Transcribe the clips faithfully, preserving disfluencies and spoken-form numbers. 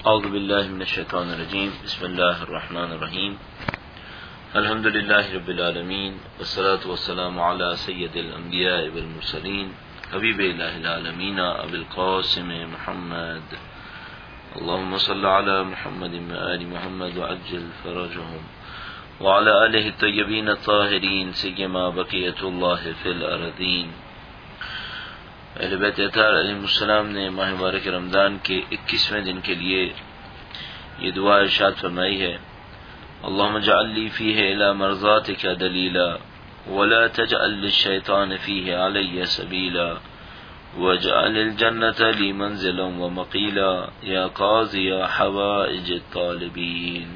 اعوذ باللہ من الشیطان الرجیم بسم اللہ الرحمن الرحیم الحمد للہ رب العالمین والصلاة والسلام علی سید الانبیاء والمرسلین حبیب الہ العالمین ابی القاسم محمد اللہم صل علی محمد وآل محمد وعجل فرجهم وعلى آلہ الطیبین الطاہرین سیما بقیت اللہ فی الارضین۔ اہل بیت اطہار علیہ السلام نے ماہ مبارک رمضان کے اکیسویں دن کے لیے یہ دعا ارشاد فرمائی ہے: اللہم اجعل لی فیہ الی مرضاتک دلیلا ولا تجعل للشیطان فیہ علی سبیلا واجعل الجنۃ لی منزلا ومقیلا یا قاضی حوائج الطالبین۔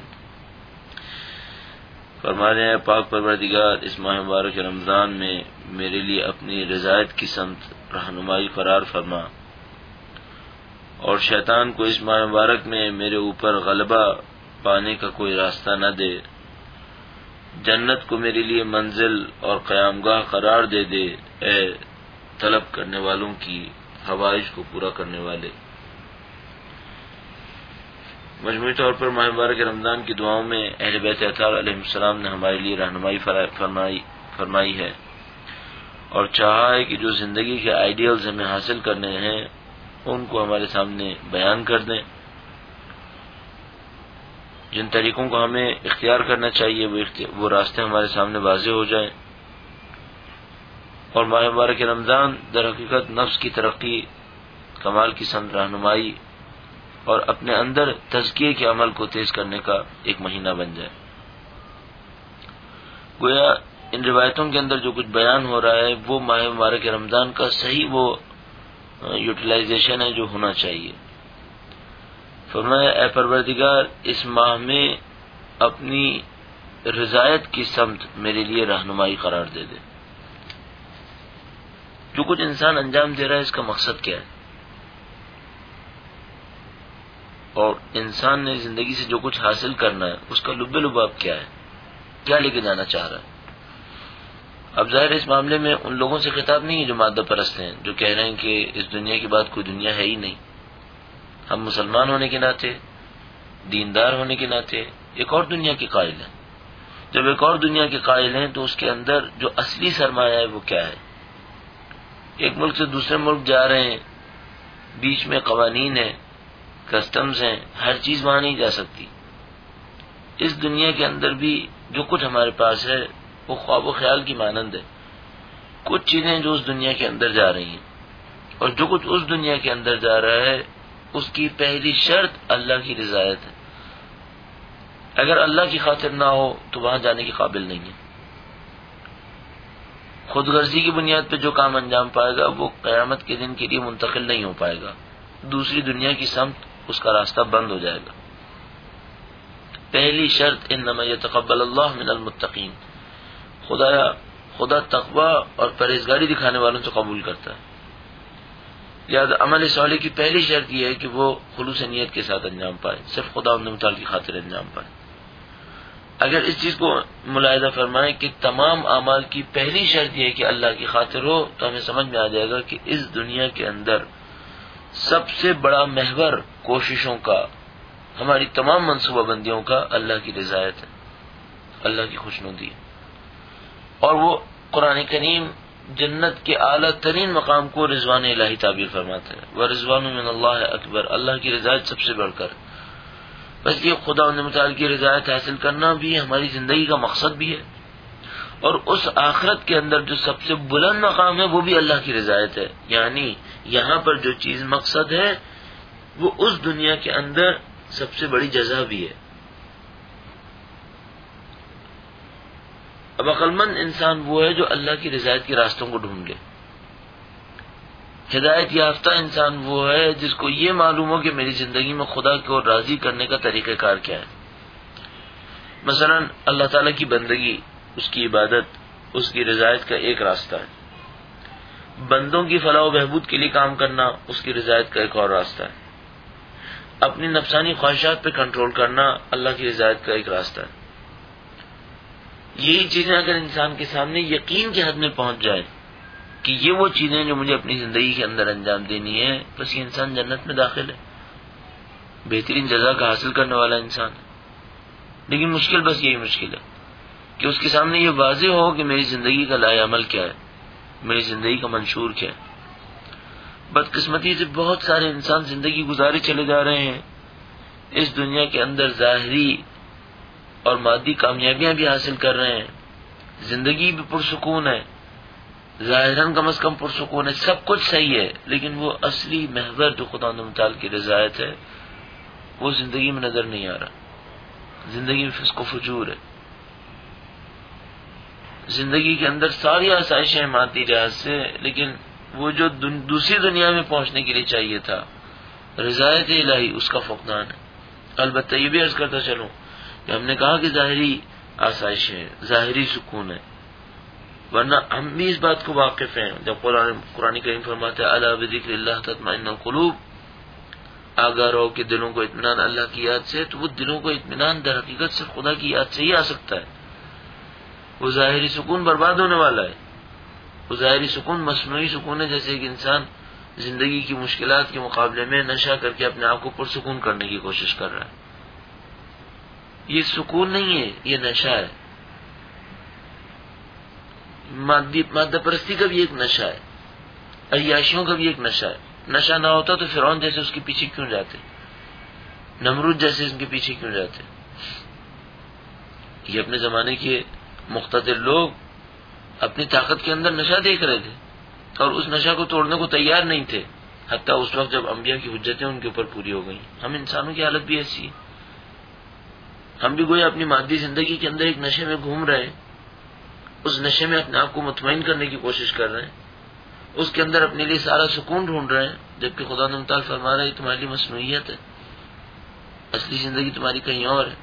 فرما رہے ہیں پاک پروردگار اس ماہ مبارک رمضان میں میرے لیے اپنی رضایت کی سمت رہنمائی قرار فرما، اور شیطان کو اس ماہ مبارک میں میرے اوپر غلبہ پانے کا کوئی راستہ نہ دے، جنت کو میرے لیے منزل اور قیامگاہ قرار دے دے اے طلب کرنے والوں کی حوائج کو پورا کرنے والے۔ مجموعی طور پر ماہ مبارک رمضان کی دعاؤں میں اہل بیت اطہار علیہ السلام نے ہمارے لیے رہنمائی فرمائی فرمائی ہے اور چاہا ہے کہ جو زندگی کے آئیڈیلز ہمیں حاصل کرنے ہیں ان کو ہمارے سامنے بیان کر دیں، جن طریقوں کو ہمیں اختیار کرنا چاہیے وہ وہ راستے ہمارے سامنے واضح ہو جائیں، اور ماہ مبارک رمضان در حقیقت نفس کی ترقی، کمال کی سمت رہنمائی اور اپنے اندر تزکیے کے عمل کو تیز کرنے کا ایک مہینہ بن جائے۔ گویا ان روایتوں کے اندر جو کچھ بیان ہو رہا ہے وہ ماہ مبارک رمضان کا صحیح وہ یوٹیلائزیشن ہے جو ہونا چاہیے۔ فرمایا اے پروردگار اس ماہ میں اپنی رضایت کی سمت میرے لیے رہنمائی قرار دے دے۔ جو کچھ انسان انجام دے رہا ہے اس کا مقصد کیا ہے، اور انسان نے زندگی سے جو کچھ حاصل کرنا ہے اس کا لب لباب کیا ہے، کیا لے کے جانا چاہ رہا ہے۔ اب ظاہر اس معاملے میں ان لوگوں سے خطاب نہیں ہے جو مادہ پرست ہیں، جو کہہ رہے ہیں کہ اس دنیا کے بعد کوئی دنیا ہے ہی نہیں۔ ہم مسلمان ہونے کے ناطے، دیندار ہونے کے ناطے ایک اور دنیا کے قائل ہیں۔ جب ایک اور دنیا کے قائل ہیں تو اس کے اندر جو اصلی سرمایہ ہے وہ کیا ہے؟ ایک ملک سے دوسرے ملک جا رہے ہیں، بیچ میں قوانین ہیں، کسٹمز ہیں، ہر چیز وہاں نہیں جا سکتی۔ اس دنیا کے اندر بھی جو کچھ ہمارے پاس ہے وہ خواب و خیال کی مانند ہے۔ کچھ چیزیں جو اس دنیا کے اندر جا رہی ہیں، اور جو کچھ اس دنیا کے اندر جا رہا ہے اس کی پہلی شرط اللہ کی رضایت ہے۔ اگر اللہ کی خاطر نہ ہو تو وہاں جانے کے قابل نہیں ہے۔ خود غرضی کی بنیاد پہ جو کام انجام پائے گا وہ قیامت کے دن کے لیے منتقل نہیں ہو پائے گا، دوسری دنیا کی سمت اس کا راستہ بند ہو جائے گا۔ پہلی شرط انما یتقبل اللہ من المتقین، خدایا خدا تقوی اور پرہیزگاری دکھانے والوں سے قبول کرتا ہے۔ لہذا عمل صالح کی پہلی شرط یہ ہے کہ وہ خلوص نیت کے ساتھ انجام پائے، صرف خدا و متعال کی خاطر انجام پائے۔ اگر اس چیز کو ملاحظہ فرمائیں کہ تمام اعمال کی پہلی شرط یہ ہے کہ اللہ کی خاطر ہو، تو ہمیں سمجھ میں آ جائے گا کہ اس دنیا کے اندر سب سے بڑا محور کوششوں کا، ہماری تمام منصوبہ بندیوں کا اللہ کی رضایت ہے، اللہ کی خوشنودی ہے۔ اور وہ قرآن کریم جنت کے اعلیٰ ترین مقام کو رضوان الہی تعبیر فرماتا ہے، وَرِضْوَانٌ مِّنَ اللَّهِ اکبر، اللہ کی رضایت سب سے بڑھ کر۔ بس یہ خدا و متعال کی رضایت حاصل کرنا بھی ہماری زندگی کا مقصد بھی ہے، اور اس آخرت کے اندر جو سب سے بلند مقام ہے وہ بھی اللہ کی رضایت ہے۔ یعنی یہاں پر جو چیز مقصد ہے وہ اس دنیا کے اندر سب سے بڑی جزا بھی ہے۔ اب عقل مند انسان وہ ہے جو اللہ کی رضایت کے راستوں کو ڈھونڈ لے۔ ہدایت یافتہ انسان وہ ہے جس کو یہ معلوم ہو کہ میری زندگی میں خدا کو راضی کرنے کا طریقہ کار کیا ہے۔ مثلا اللہ تعالیٰ کی بندگی، اس کی عبادت، اس کی رضایت کا ایک راستہ ہے۔ بندوں کی فلاح و بہبود کے لیے کام کرنا اس کی رضایت کا ایک اور راستہ ہے۔ اپنی نفسانی خواہشات پہ کنٹرول کرنا اللہ کی رضایت کا ایک راستہ ہے۔ یہی چیزیں اگر انسان کے سامنے یقین کے حد میں پہنچ جائیں کہ یہ وہ چیزیں جو مجھے اپنی زندگی کے اندر انجام دینی ہے، بس یہ انسان جنت میں داخل ہے۔ بہترین جزا کا حاصل کرنے والا انسان ہے. لیکن مشکل بس یہی مشکل ہے کہ اس کے سامنے یہ واضح ہو کہ میری زندگی کا لائے عمل کیا ہے، میری زندگی کا منشور کیا ہے. بدقسمتی سے بہت سارے انسان زندگی گزارے چلے جا رہے ہیں، اس دنیا کے اندر ظاہری اور مادی کامیابیاں بھی حاصل کر رہے ہیں، زندگی بھی پرسکون ہے، ظاہراً کم از کم پرسکون ہے، سب کچھ صحیح ہے، لیکن وہ اصلی محور جو خدا متعال کی رضایت ہے وہ زندگی میں نظر نہیں آ رہا. زندگی میں فسق و فجور ہے، زندگی کے اندر ساری آسائشیں مادی لحاظ سے، لیکن وہ جو دوسری دنیا میں پہنچنے کے لیے چاہیے تھا رضایت الہی، اس کا فقدان ہے. البتہ یہ بھی عرض کرتا چلوں کہ ہم نے کہا کہ ظاہری آسائش ہے، ظاہری سکون ہے، ورنہ ہم بھی اس بات کو واقف ہیں. جب قرآن قرآن کریم فرماتا ہے الا بذکر اللہ تطمئن القلوب، آگاہ رہو کہ دلوں کو اطمینان اللہ کی یاد سے، تو وہ دلوں کو اطمینان در حقیقت سے خدا کی یاد سے ہی آ سکتا ہے. وہ ظاہری سکون برباد ہونے والا ہے، وہ ظاہری سکون مصنوعی سکون ہے، جیسے ایک انسان زندگی کی مشکلات کے مقابلے میں نشہ کر کے اپنے آپ کو پرسکون کرنے کی کوشش کر رہا ہے. یہ سکون نہیں ہے، یہ نشہ ہے. مادی مادہ پرستی کا بھی ایک نشہ ہے، عیاشیوں کا بھی ایک نشہ ہے. نشہ نہ ہوتا تو فرعون جیسے اس کے پیچھے کیوں جاتے، نمرود جیسے اس کے پیچھے کیوں جاتے. یہ اپنے زمانے کے مقتدر لوگ اپنی طاقت کے اندر نشہ دیکھ رہے تھے اور اس نشہ کو توڑنے کو تیار نہیں تھے، حتیٰ اس وقت جب انبیاء کی حجتیں ان کے اوپر پوری ہو گئیں. ہم انسانوں کی حالت بھی ایسی ہے، ہم بھی گویا اپنی مادی زندگی کے اندر ایک نشے میں گھوم رہے ہیں، اس نشے میں اپنے آپ کو مطمئن کرنے کی کوشش کر رہے ہیں، اس کے اندر اپنے لیے سارا سکون ڈھونڈ رہے ہیں، جبکہ خدا نے متعال فرما رہا ہے یہ تمہاری لیے مصنوعیت ہے، اصلی زندگی تمہاری کہیں اور ہے.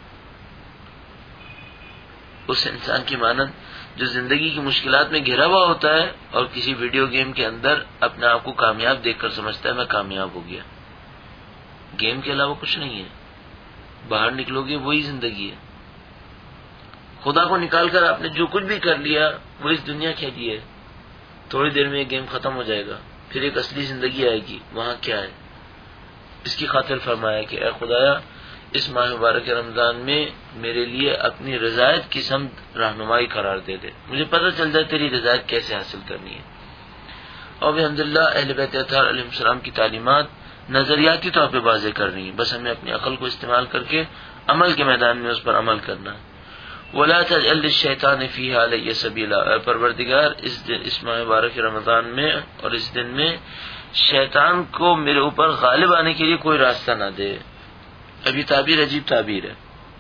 اس انسان کی مانند جو زندگی کی مشکلات میں گھرا ہوا ہوتا ہے اور کسی ویڈیو گیم کے اندر اپنے آپ کو کامیاب دیکھ کر سمجھتا ہے میں کامیاب ہو گیا. گیم کے علاوہ کچھ نہیں ہے، باہر نکلو گے وہی زندگی ہے. خدا کو نکال کر آپ نے جو کچھ بھی کر لیا وہ اس دنیا کے لیے ہے، تھوڑی دیر میں یہ گیم ختم ہو جائے گا، پھر ایک اصلی زندگی آئے گی. وہاں کیا ہے؟ اس کی خاطر فرمایا کہ اے خدایا اس ماہ مبارک رمضان میں میرے لیے اپنی رضایت کی سمت رہنمائی قرار دے دے، مجھے پتہ چل جائے تیری رضایت کیسے حاصل کرنی ہے. اور الحمدللہ اہل بیت اطہار علیہ السلام کی تعلیمات نظریاتی طور پہ واضح کر رہی ہیں، بس ہمیں اپنی عقل کو استعمال کر کے عمل کے میدان میں اس پر عمل کرنا ہے. وَلَا تَجْعَلْ لِلشَّيْطَانِ فِيهَا عَلَيَّ سَبِيلًا، اے پروردگار اس دن اس ماہ مبارک رمضان میں اور اس دن میں شیطان کو میرے اوپر غالب آنے کے لیے کوئی راستہ نہ دے. ابھی تعبیر عجیب تعبیر ہے.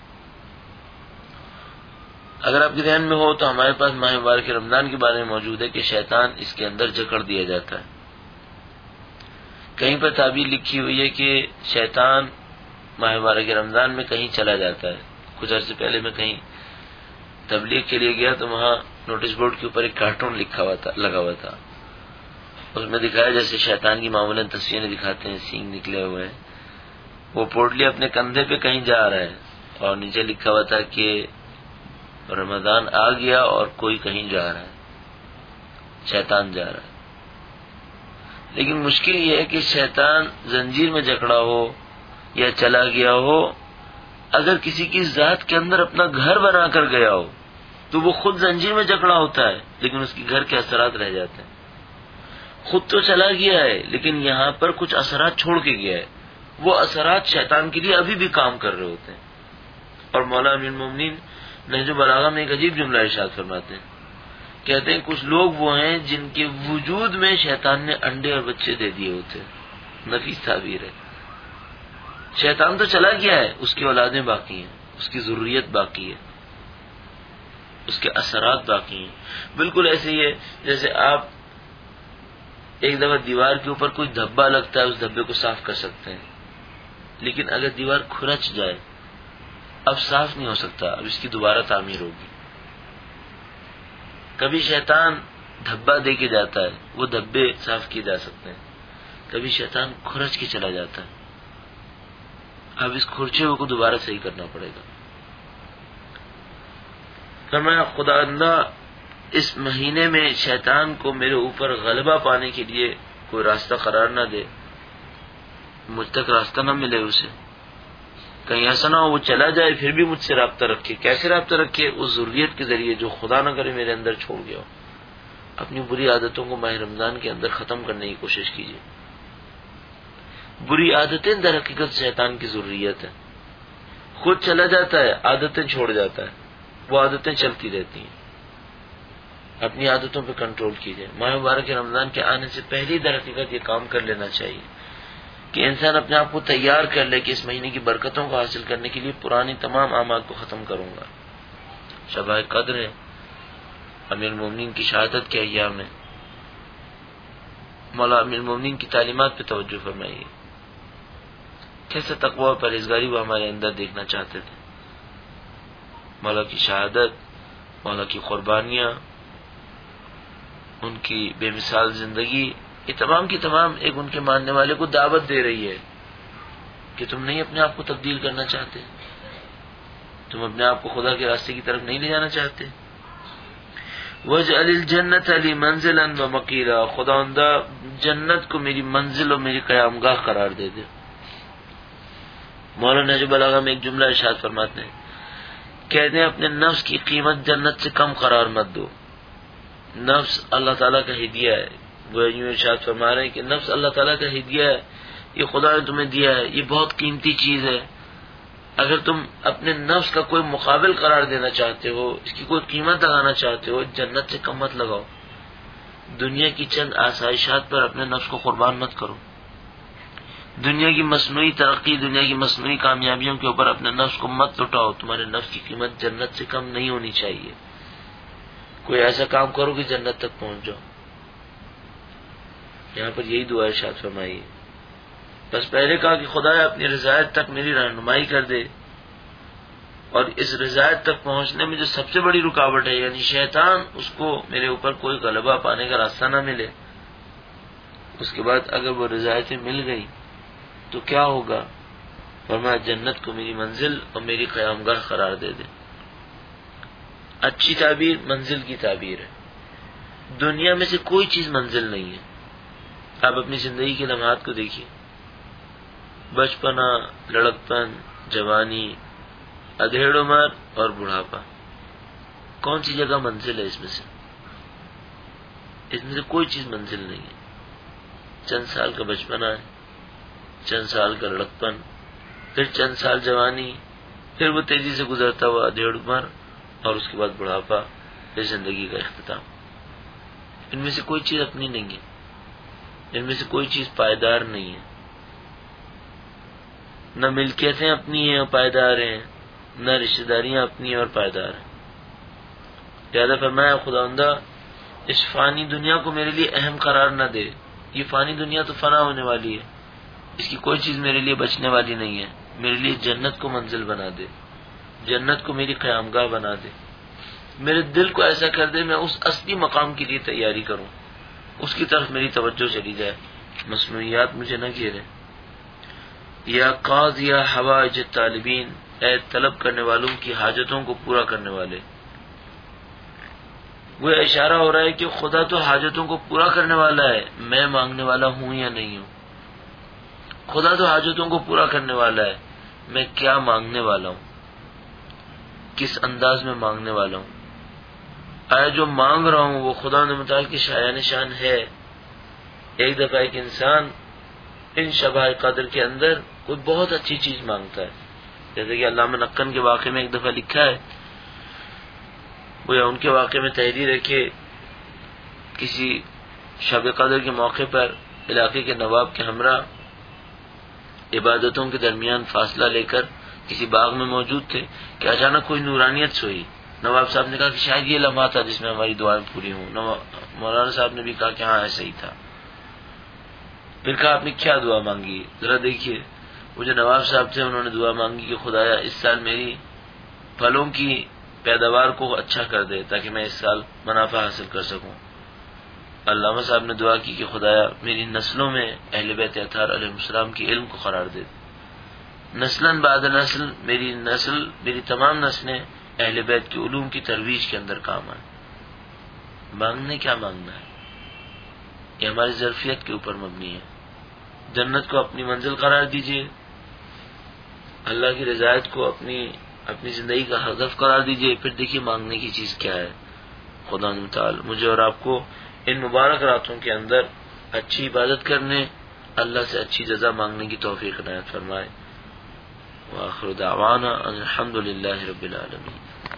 اگر آپ کے ذہن میں ہو تو ہمارے پاس ماہ مبارک رمضان کے بارے میں موجود ہے کہ شیطان اس کے اندر جکڑ دیا جاتا ہے. کہیں پر تعبیر لکھی ہوئی ہے کہ شیطان ماہ مبارک رمضان میں کہیں چلا جاتا ہے. کچھ عرصے پہلے میں کہیں تبلیغ کے لیے گیا تو وہاں نوٹس بورڈ کے اوپر ایک کارٹون لکھا ہوا تھا لگا ہوا تھا، اس میں دکھایا جیسے شیطان کی معمولاً تصویریں دکھاتے ہیں، سینگ نکلے ہوئے ہیں، وہ پورٹلی اپنے کندھے پہ کہیں جا رہا ہے اور نیچے لکھا ہوا تھا کہ رمضان آ گیا اور کوئی کہیں جا رہا ہے، شیطان جا رہا ہے. لیکن مشکل یہ ہے کہ شیطان زنجیر میں جکڑا ہو یا چلا گیا ہو، اگر کسی کی ذات کے اندر اپنا گھر بنا کر گیا ہو تو وہ خود زنجیر میں جکڑا ہوتا ہے لیکن اس کے گھر کے اثرات رہ جاتے ہیں. خود تو چلا گیا ہے لیکن یہاں پر کچھ اثرات چھوڑ کے گیا ہے، وہ اثرات شیطان کے لیے ابھی بھی کام کر رہے ہوتے ہیں. اور مولا امیر المومنین نہج البلاغہ میں ایک عجیب جملہ ارشاد فرماتے ہیں، کہتے ہیں کچھ لوگ وہ ہیں جن کے وجود میں شیطان نے انڈے اور بچے دے دیے ہوتے ہیں. نفیس تعبیر ہے. شیطان تو چلا گیا ہے، اس کی اولادیں باقی ہیں، اس کی ضروریت باقی ہے، اس کے اثرات باقی ہیں. بالکل ایسے ہی ہے جیسے آپ ایک دفعہ دیوار کے اوپر کوئی دھبا لگتا ہے، اس دھبے کو صاف کر سکتے ہیں، لیکن اگر دیوار کھرچ جائے اب صاف نہیں ہو سکتا، اب اس کی دوبارہ تعمیر ہوگی. کبھی شیطان دھبا دے کے جاتا ہے، وہ دھبے صاف کیے جا سکتے ہیں، کبھی شیطان کھرچ کے چلا جاتا ہے، اب اس کھرچے کو دوبارہ صحیح کرنا پڑے گا. فرمایا خدا بندہ اس مہینے میں شیطان کو میرے اوپر غلبہ پانے کے لیے کوئی راستہ قرار نہ دے. مجھ تک راستہ نہ ملے اسے، کہیں ایسا نہ ہو وہ چلا جائے پھر بھی مجھ سے رابطہ رکھے. کیسے رابطہ رکھے؟ اس ضروریت کے ذریعے جو خدا نہ کرے میرے اندر چھوڑ گیا ہو. اپنی بری عادتوں کو ماہ رمضان کے اندر ختم کرنے کی کوشش کیجیے. بری عادتیں در حقیقت شیطان کی ضروریت ہے. خود چلا جاتا ہے، عادتیں چھوڑ جاتا ہے، وہ عادتیں چلتی رہتی ہیں. اپنی عادتوں پہ کنٹرول کیجیے. ماہ مبارک رمضان کے آنے سے پہلے در حقیقت یہ کام کر لینا چاہیے کہ انسان اپنے آپ کو تیار کر لے کہ اس مہینے کی برکتوں کو حاصل کرنے کے لیے پرانی تمام اعمال کو ختم کروں گا. شب قدر ہے، امیر المومنین کی شہادت کے ایام میں. مولا امیر المومنین کی تعلیمات پہ توجہ فرمائیے. کیسے تقوی و پرہیزگاری وہ ہمارے اندر دیکھنا چاہتے تھے. مولا کی شہادت، مولا کی قربانیاں، ان کی بے مثال زندگی، یہ تمام کی تمام ایک ان کے ماننے والے کو دعوت دے رہی ہے کہ تم نہیں اپنے آپ کو تبدیل کرنا چاہتے، تم اپنے آپ کو خدا کے راستے کی طرف نہیں لے جانا چاہتے. وَاجْعَلِ الْجَنَّةَ لِي مَنزِلًا وَمَقِيلًا، خداوندہ جنت کو میری منزل اور میری قیام گاہ قرار دے دے. مولانا نہج البلاغہ میں ایک جملہ ارشاد فرماتے ہیں، کہتے ہیں اپنے نفس کی قیمت جنت سے کم قرار مت دو. نفس اللہ تعالیٰ کا ہدیہ ہے. وہ یوں ارشاد فرما رہے ہیں کہ نفس اللہ تعالیٰ کا ہدیہ ہے، یہ خدا نے تمہیں دیا ہے، یہ بہت قیمتی چیز ہے. اگر تم اپنے نفس کا کوئی مقابل قرار دینا چاہتے ہو، اس کی کوئی قیمت لگانا چاہتے ہو، جنت سے کم مت لگاؤ. دنیا کی چند آسائشات پر اپنے نفس کو قربان مت کرو. دنیا کی مصنوعی ترقی، دنیا کی مصنوعی کامیابیوں کے اوپر اپنے نفس کو مت لٹاؤ. تمہارے نفس کی قیمت جنت سے کم نہیں ہونی چاہیے. کوئی ایسا کام کرو کہ جنت تک پہنچ جاؤ. یہاں پر یہی دعا ارشاد فرمائی. بس پہلے کہا کہ خدا اپنی رضایت تک میری رہنمائی کر دے، اور اس رضایت تک پہنچنے میں جو سب سے بڑی رکاوٹ ہے یعنی شیطان، اس کو میرے اوپر کوئی غلبہ پانے کا راستہ نہ ملے. اس کے بعد اگر وہ رضایتیں مل گئی تو کیا ہوگا؟ فرمایا جنت کو میری منزل اور میری قیام گاہ قرار دے دے. اچھی تعبیر منزل کی تعبیر ہے. دنیا میں سے کوئی چیز منزل نہیں ہے. آپ اپنی زندگی کے لمحات کو دیکھیے، بچپنا، لڑکپن، جوانی، ادھیڑ عمر اور بڑھاپا، کون سی جگہ منزل ہے اس میں سے؟ اس میں سے کوئی چیز منزل نہیں ہے. چند سال کا بچپنا ہے، چند سال کا لڑکپن، پھر چند سال جوانی، پھر وہ تیزی سے گزرتا ہوا ادھیڑ عمر، اور اس کے بعد بڑھاپا، پھر زندگی کا اختتام. ان میں سے کوئی چیز اپنی نہیں ہے، ان میں سے کوئی چیز پائیدار نہیں ہے. نہ ملکیتیں اپنی ہیں اور پائیدار ہیں، نہ رشتہ داریاں اپنی ہیں اور پائیدار ہیں. لہذا فرمایا خداوندہ اس فانی دنیا کو میرے لیے اہم قرار نہ دے. یہ فانی دنیا تو فنا ہونے والی ہے، اس کی کوئی چیز میرے لیے بچنے والی نہیں ہے. میرے لیے جنت کو منزل بنا دے، جنت کو میری قیام گاہ بنا دے. میرے دل کو ایسا کر دے میں اس اصلی مقام کے لیے تیاری کروں، اس کی طرف میری توجہ چلی جائے، مصنوعیات مجھے نہ گھیرے. یا قاضی یا حوائج الطالبین، اے طلب کرنے والوں کی حاجتوں کو پورا کرنے والے. وہ اشارہ ہو رہا ہے کہ خدا تو حاجتوں کو پورا کرنے والا ہے، میں مانگنے والا ہوں یا نہیں ہوں. خدا تو حاجتوں کو پورا کرنے والا ہے، میں کیا مانگنے والا ہوں، کس انداز میں مانگنے والا ہوں. آیا جو مانگ رہا ہوں وہ خدا نے متعال کی شایان شان ہے. ایک دفعہ ایک انسان ان شبہ قدر کے اندر کوئی بہت اچھی چیز مانگتا ہے، جیسے کہ علامہ نقن کے واقعے میں ایک دفعہ لکھا ہے، وہ ان کے واقعے میں تحریر ہے کہ کسی شب قدر کے موقع پر علاقے کے نواب کے ہمراہ عبادتوں کے درمیان فاصلہ لے کر کسی باغ میں موجود تھے کہ اچانک کوئی نورانیت سوئی. نواب صاحب نے کہا کہ شاید یہ لمحہ تھا جس میں ہماری دعائیں پوری ہوں. مولانا صاحب نے بھی کہا کہ ہاں ایسا ہی تھا. پھر کہا آپ نے کیا دعا مانگی؟ ذرا دیکھیے. وہ جو نواب صاحب تھے انہوں نے دعا مانگی کہ خدایا اس سال میری پھلوں کی پیداوار کو اچھا کر دے تاکہ میں اس سال منافع حاصل کر سکوں. علامہ صاحب نے دعا کی کہ خدایا میری نسلوں میں اہل بیت اطہار علیہ السلام کے علم کو قرار دے. نسلاً بعد نسل میری نسل میری تمام نسلیں اہل بیت کے علوم کی ترویج کے اندر کام آئے. مانگنے کیا مانگنا ہے؟ یہ ہماری ظرفیت کے اوپر مبنی ہے. جنت کو اپنی منزل قرار دیجئے، اللہ کی رضایت کو اپنی اپنی زندگی کا ہدف قرار دیجئے، پھر دیکھیے مانگنے کی چیز کیا ہے۔ خدا تعالی مجھے اور آپ کو ان مبارک راتوں کے اندر اچھی عبادت کرنے، اللہ سے اچھی جزا مانگنے کی توفیق عنایت فرمائے۔ وآخر دعوانا ان الحمد للہ رب العالمین۔